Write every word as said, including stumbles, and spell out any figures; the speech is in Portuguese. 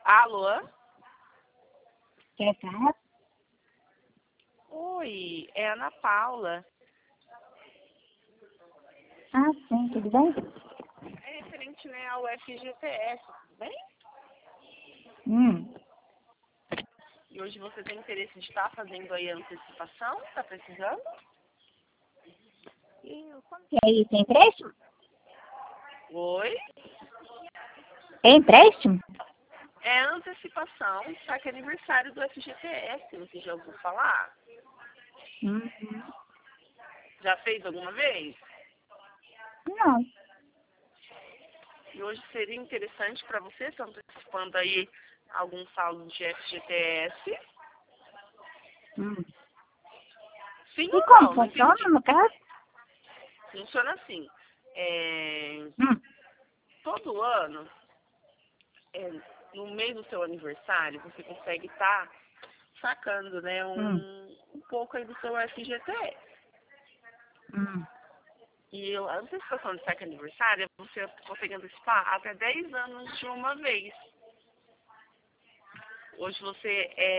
Alô? Quer falar? Oi, é a Ana Paula. Ah, sim, tudo bem? É referente, né, ao F G T S, tudo bem? Hum. E hoje você tem interesse de estar fazendo aí a antecipação? Está precisando? E aí, tem empréstimo? Oi? É empréstimo? É antecipação, só que é aniversário do F G T S, você já ouviu falar? Uhum. Já fez alguma vez? Não. E hoje seria interessante para você estar antecipando aí algum saldo de F G T S? Hum. Sim E ou como não? Não funciona, entendi. no caso? Funciona assim. É, Hum. todo ano, é, no mês do seu aniversário, você consegue estar sacando, né, Hum. um, um pouco aí do seu F G T S. Hum. E a antecipação de saque aniversário, você consegue antecipar até dez anos de uma vez. Hoje você é